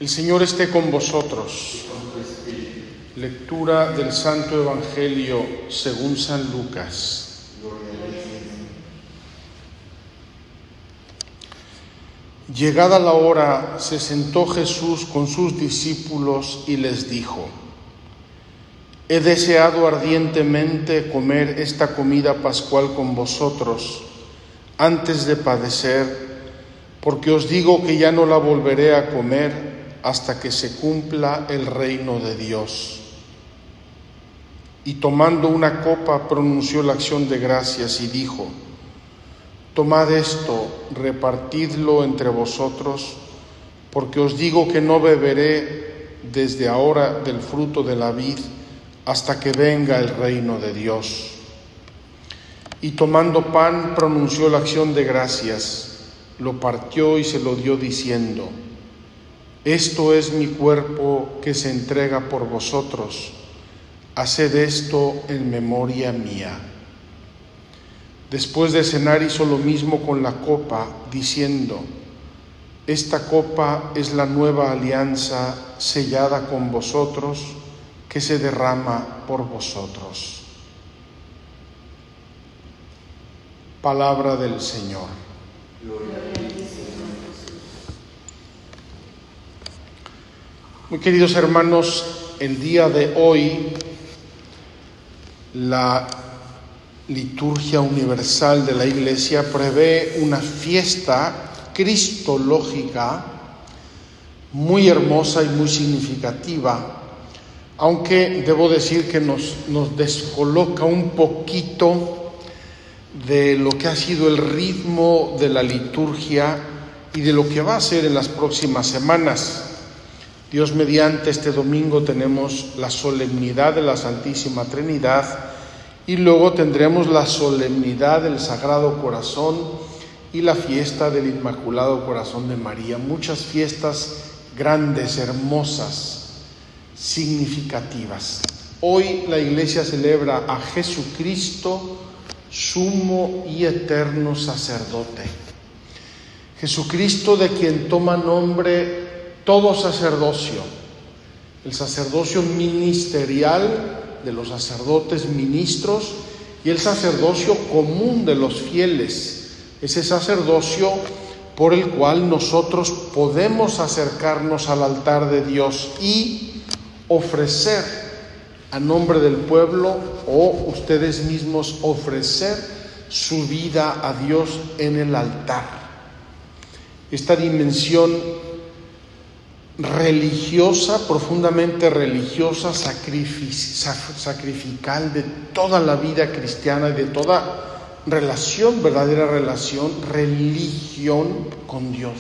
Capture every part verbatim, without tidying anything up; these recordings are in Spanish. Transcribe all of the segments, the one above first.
El Señor esté con vosotros. Lectura del Santo Evangelio según San Lucas. Llegada la hora, se sentó Jesús con sus discípulos y les dijo: He deseado ardientemente comer esta comida pascual con vosotros antes de padecer, porque os digo que ya no la volveré a comer hasta que se cumpla el reino de Dios. Y tomando una copa pronunció la acción de gracias y dijo: Tomad esto, repartidlo entre vosotros, porque os digo que no beberé desde ahora del fruto de la vid hasta que venga el reino de Dios. Y tomando pan pronunció la acción de gracias, lo partió y se lo dio diciendo: Esto es mi cuerpo que se entrega por vosotros. Haced esto en memoria mía. Después de cenar hizo lo mismo con la copa, diciendo: Esta copa es la nueva alianza sellada con vosotros, que se derrama por vosotros. Palabra del Señor. Muy queridos hermanos, el día de hoy la liturgia universal de la Iglesia prevé una fiesta cristológica muy hermosa y muy significativa, aunque debo decir que nos, nos descoloca un poquito de lo que ha sido el ritmo de la liturgia y de lo que va a ser en las próximas semanas. Dios mediante, este domingo tenemos la solemnidad de la Santísima Trinidad y luego tendremos la solemnidad del Sagrado Corazón y la fiesta del Inmaculado Corazón de María. Muchas fiestas grandes, hermosas, significativas. Hoy la Iglesia celebra a Jesucristo, sumo y eterno sacerdote. Jesucristo, de quien toma nombre todo sacerdocio, el sacerdocio ministerial de los sacerdotes ministros y el sacerdocio común de los fieles, ese sacerdocio por el cual nosotros podemos acercarnos al altar de Dios y ofrecer a nombre del pueblo, o ustedes mismos ofrecer su vida a Dios en el altar. Esta dimensión religiosa, profundamente religiosa, sacrificial de toda la vida cristiana y de toda relación, verdadera relación, religión con Dios.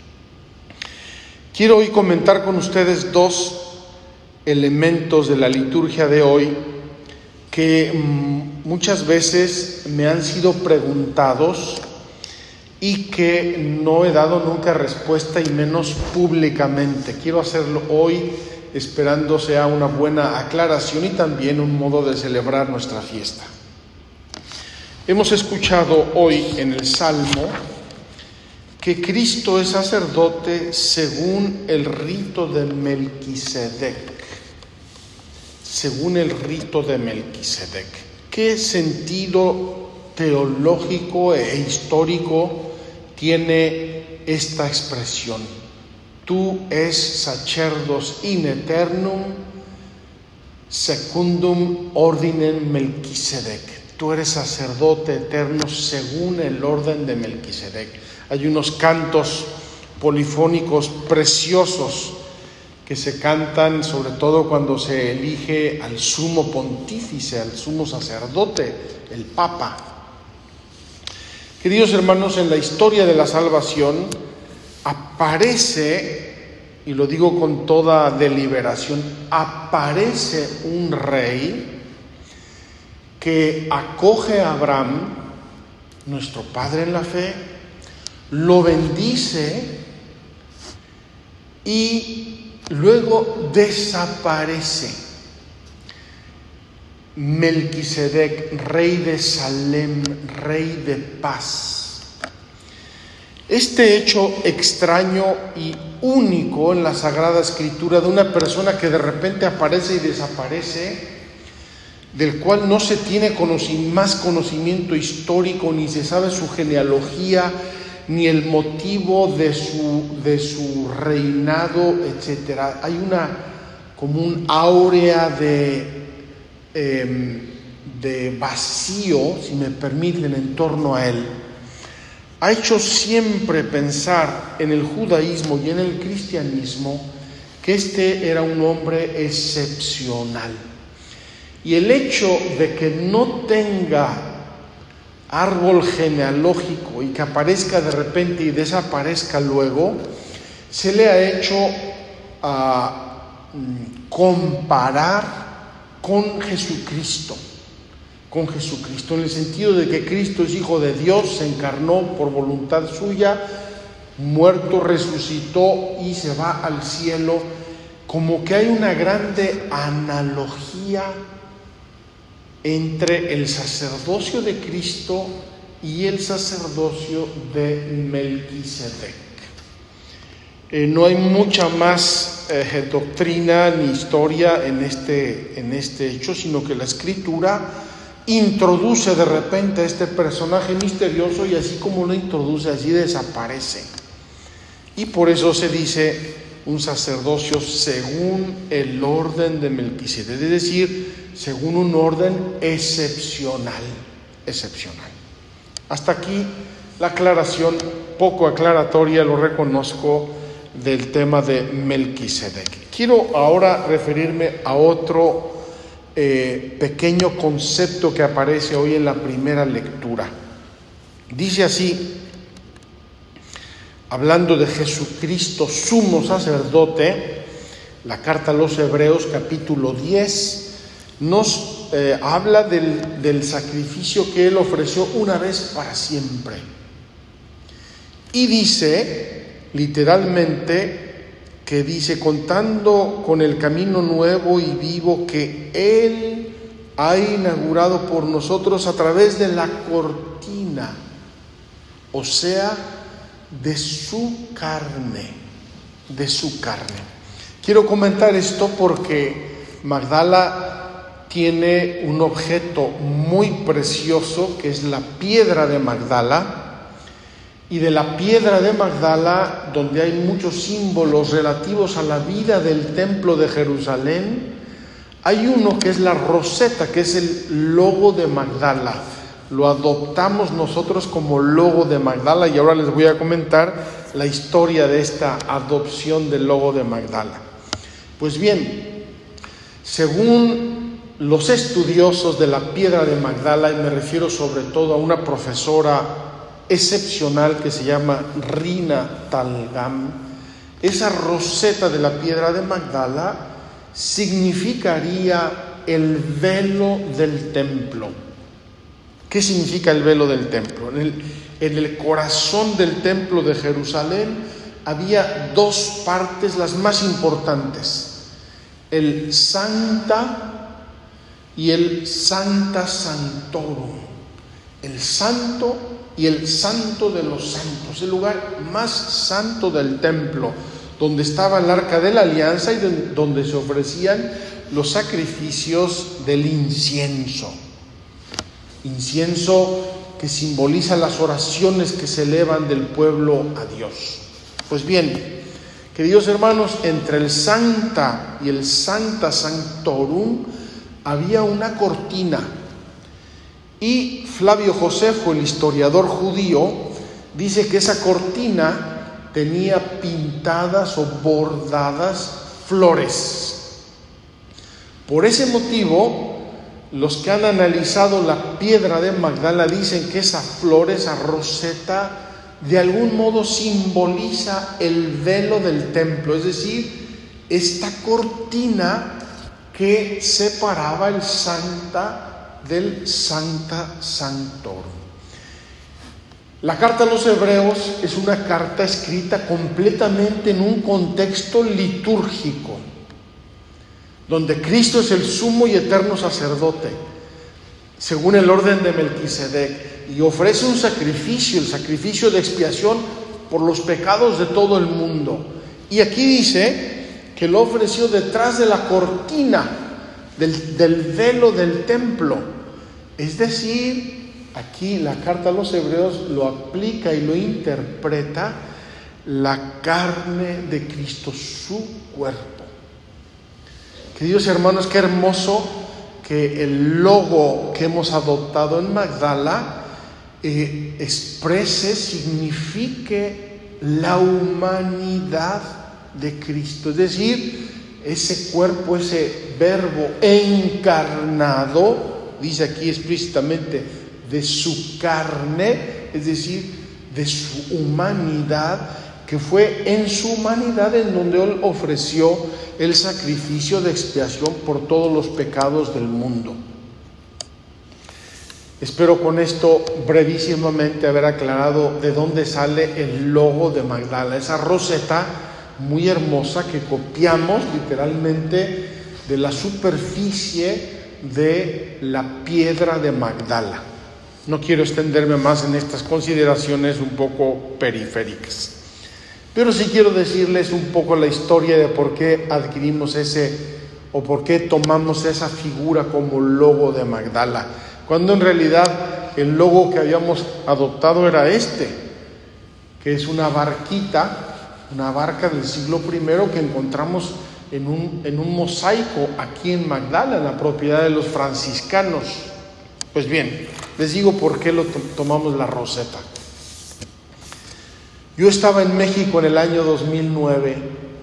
Quiero hoy comentar con ustedes dos elementos de la liturgia de hoy que muchas veces me han sido preguntados y que no he dado nunca respuesta, y menos públicamente. Quiero hacerlo hoy, esperando sea una buena aclaración y también un modo de celebrar nuestra fiesta. Hemos escuchado hoy en el Salmo que Cristo es sacerdote según el rito de Melquisedec. Según el rito de Melquisedec. ¿Qué sentido teológico e histórico tiene esta expresión? Tu es sacerdos in aeternum secundum ordinem Melquisedec. Tú eres sacerdote eterno según el orden de Melquisedec. Hay unos cantos polifónicos preciosos que se cantan sobre todo cuando se elige al sumo pontífice, al sumo sacerdote, el Papa. Queridos hermanos, en la historia de la salvación aparece, y lo digo con toda deliberación, aparece un rey que acoge a Abraham, nuestro padre en la fe, lo bendice y luego desaparece. Melquisedec, rey de Salem, rey de paz. Este hecho extraño y único en la Sagrada Escritura de una persona que de repente aparece y desaparece, del cual no se tiene conoci- más conocimiento histórico, ni se sabe su genealogía, ni el motivo de su, de su reinado, etcétera. Hay una como un áurea de, eh, de vacío, si me permiten, en torno a él. Ha hecho siempre pensar en el judaísmo y en el cristianismo que este era un hombre excepcional. Y el hecho de que no tenga árbol genealógico y que aparezca de repente y desaparezca luego, se le ha hecho a uh, comparar con Jesucristo. con Jesucristo, en el sentido de que Cristo es Hijo de Dios, se encarnó por voluntad suya, muerto, resucitó y se va al cielo, como que hay una grande analogía entre el sacerdocio de Cristo y el sacerdocio de Melquisedec. Eh, no hay mucha más eh, doctrina ni historia en este, en este hecho, sino que la Escritura introduce de repente a este personaje misterioso y así como lo introduce, así desaparece. Y por eso se dice un sacerdocio según el orden de Melquisedec, es decir, según un orden excepcional, excepcional. Hasta aquí la aclaración poco aclaratoria, lo reconozco, del tema de Melquisedec. Quiero ahora referirme a otro Eh, pequeño concepto que aparece hoy en la primera lectura. Dice así, hablando de Jesucristo, sumo sacerdote, la carta a los Hebreos, capítulo diez, nos eh, habla del, del sacrificio que Él ofreció una vez para siempre. Y dice, literalmente, que dice, contando con el camino nuevo y vivo que Él ha inaugurado por nosotros a través de la cortina, o sea, de su carne, de su carne. Quiero comentar esto porque Magdala tiene un objeto muy precioso que es la piedra de Magdala. Y de la piedra de Magdala, donde hay muchos símbolos relativos a la vida del templo de Jerusalén, hay uno que es la roseta, que es el logo de Magdala. Lo adoptamos nosotros como logo de Magdala y ahora les voy a comentar la historia de esta adopción del logo de Magdala. Pues bien, según los estudiosos de la piedra de Magdala, y me refiero sobre todo a una profesora excepcional que se llama Rina Talgam, esa roseta de la piedra de Magdala significaría el velo del templo. ¿Qué significa el velo del templo? En el, en el corazón del templo de Jerusalén había dos partes, las más importantes: el Sancta y el Sancta Sanctorum. El santo y el santo de los santos, el lugar más santo del templo, donde estaba el arca de la alianza y de, donde se ofrecían los sacrificios del incienso. Incienso que simboliza las oraciones que se elevan del pueblo a Dios. Pues bien, queridos hermanos, entre el Sancta y el Sancta Sanctorum había una cortina. Y Flavio Josefo, el historiador judío, dice que esa cortina tenía pintadas o bordadas flores. Por ese motivo, los que han analizado la piedra de Magdala dicen que esa flor, esa roseta, de algún modo simboliza el velo del templo, es decir, esta cortina que separaba el Sancta del Sancta Sanctorum. La carta a los Hebreos es una carta escrita completamente en un contexto litúrgico, donde Cristo es el sumo y eterno sacerdote, según el orden de Melquisedec, y ofrece un sacrificio, el sacrificio de expiación por los pecados de todo el mundo. Y aquí dice que lo ofreció detrás de la cortina del, del velo del templo. Es decir, aquí la carta a los hebreos lo aplica y lo interpreta la carne de Cristo, su cuerpo. Queridos hermanos, qué hermoso que el logo que hemos adoptado en Magdala eh, exprese, signifique la humanidad de Cristo. Es decir, ese cuerpo, ese verbo encarnado, dice aquí explícitamente, de su carne, es decir, de su humanidad, que fue en su humanidad en donde Él ofreció el sacrificio de expiación por todos los pecados del mundo. Espero con esto brevísimamente haber aclarado de dónde sale el logo de Magdala, esa roseta muy hermosa que copiamos literalmente de la superficie de la piedra de Magdala. No quiero extenderme más en estas consideraciones un poco periféricas, pero sí quiero decirles un poco la historia de por qué adquirimos ese, o por qué tomamos esa figura como logo de Magdala, cuando en realidad el logo que habíamos adoptado era este, que es una barquita, una barca del siglo primero que encontramos en un, en un mosaico aquí en Magdala, en la propiedad de los franciscanos. Pues bien, les digo por qué lo to- tomamos la roseta. Yo estaba en México en el año dos mil nueve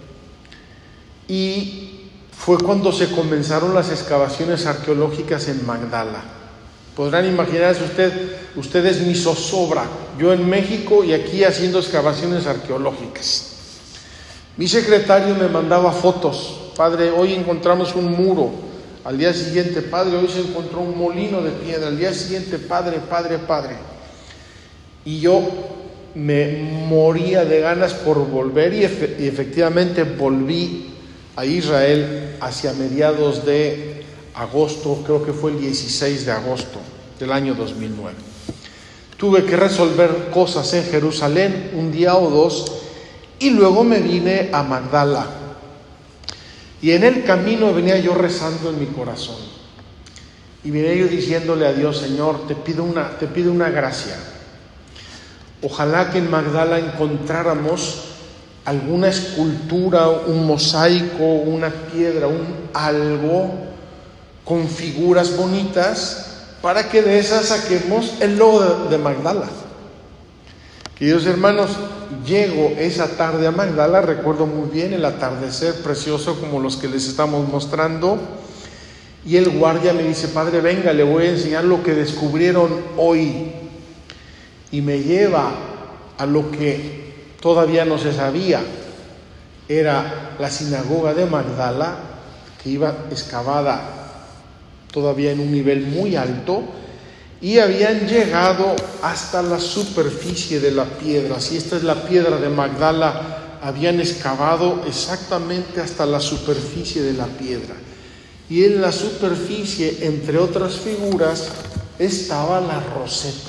y fue cuando se comenzaron las excavaciones arqueológicas en Magdala. Podrán imaginarse usted, ustedes mi zozobra, yo en México y aquí haciendo excavaciones arqueológicas. Mi secretario me mandaba fotos. Padre, hoy encontramos un muro. Al día siguiente, padre, hoy se encontró un molino de piedra. Al día siguiente, padre, padre, padre. Y yo me moría de ganas por volver y, efe- y efectivamente volví a Israel hacia mediados de agosto, creo que fue el dieciséis de agosto del año dos mil nueve. Tuve que resolver cosas en Jerusalén un día o dos y luego me vine a Magdala. Y en el camino venía yo rezando en mi corazón y venía yo diciéndole a Dios: Señor, te pido una, te pido una gracia. Ojalá que en Magdala encontráramos alguna escultura, un mosaico, una piedra, un algo con figuras bonitas, para que de esas saquemos el logo de, de Magdala. Queridos hermanos, llego esa tarde a Magdala, recuerdo muy bien el atardecer precioso como los que les estamos mostrando, y el guardia me dice: Padre, venga, le voy a enseñar lo que descubrieron hoy. Y me lleva a lo que todavía no se sabía, era la sinagoga de Magdala, que iba excavada todavía en un nivel muy alto, y habían llegado hasta la superficie de la piedra. Si esta es la piedra de Magdala, habían excavado exactamente hasta la superficie de la piedra. Y en la superficie, entre otras figuras, estaba la roseta.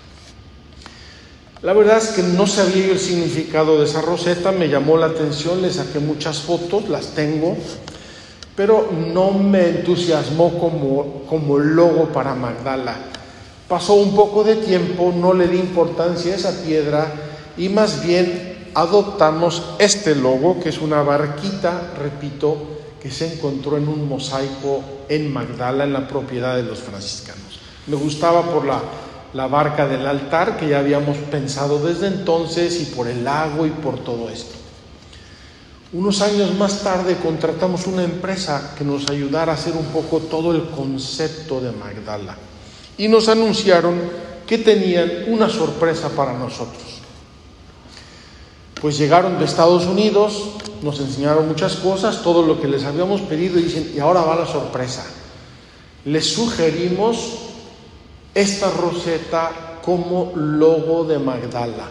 La verdad es que no sabía yo el significado de esa roseta, me llamó la atención, le saqué muchas fotos, las tengo, pero no me entusiasmó como, como logo para Magdala. Pasó un poco de tiempo, no le di importancia a esa piedra y más bien adoptamos este logo, que es una barquita, repito, que se encontró en un mosaico en Magdala, en la propiedad de los franciscanos. Me gustaba por la, la barca del altar, que ya habíamos pensado desde entonces, y por el lago y por todo esto. Unos años más tarde contratamos una empresa que nos ayudara a hacer un poco todo el concepto de Magdala. Y nos anunciaron que tenían una sorpresa para nosotros. Pues llegaron de Estados Unidos, nos enseñaron muchas cosas, todo lo que les habíamos pedido, y dicen: y ahora va la sorpresa. Les sugerimos esta roseta como logo de Magdala.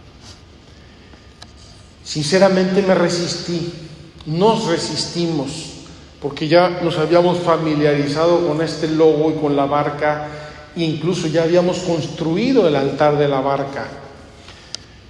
Sinceramente me resistí, nos resistimos, porque ya nos habíamos familiarizado con este logo y con la barca, e incluso ya habíamos construido el altar de la barca.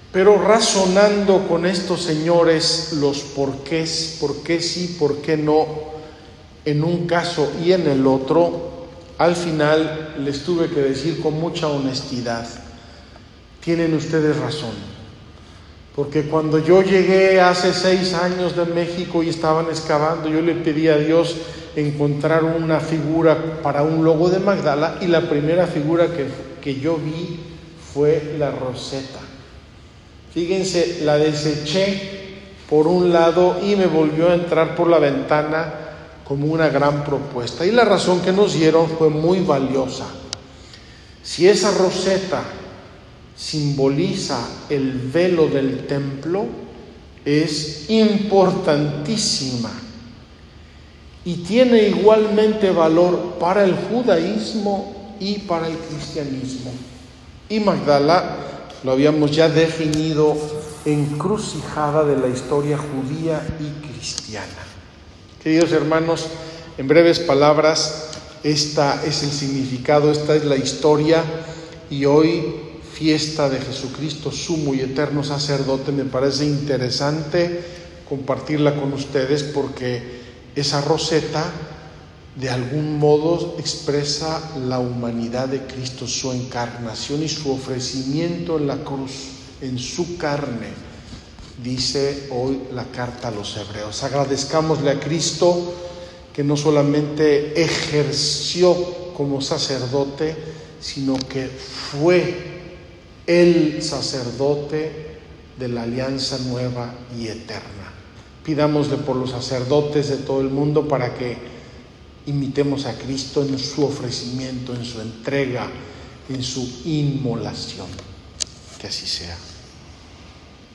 Pero razonando con estos señores los porqués, por qué sí, por qué no, en un caso y en el otro, al final les tuve que decir con mucha honestidad: tienen ustedes razón. Porque cuando yo llegué hace seis años de México y estaban excavando, yo le pedí a Dios encontrar una figura para un logo de Magdala, y la primera figura que, que yo vi fue la Rosetta. Fíjense, la deseché por un lado y me volvió a entrar por la ventana como una gran propuesta. Y la razón que nos dieron fue muy valiosa. Si esa Rosetta simboliza el velo del templo, es importantísima y tiene igualmente valor para el judaísmo y para el cristianismo. Y Magdala lo habíamos ya definido encrucijada de la historia judía y cristiana. Queridos hermanos, en breves palabras, esta es el significado, esta es la historia, y hoy, fiesta de Jesucristo, sumo y eterno sacerdote, me parece interesante compartirla con ustedes porque esa roseta de algún modo expresa la humanidad de Cristo, su encarnación y su ofrecimiento en la cruz, en su carne, dice hoy la carta a los Hebreos. Agradezcámosle a Cristo que no solamente ejerció como sacerdote, sino que fue el sacerdote de la alianza nueva y eterna. Pidámosle por los sacerdotes de todo el mundo para que imitemos a Cristo en su ofrecimiento, en su entrega, en su inmolación. Que así sea.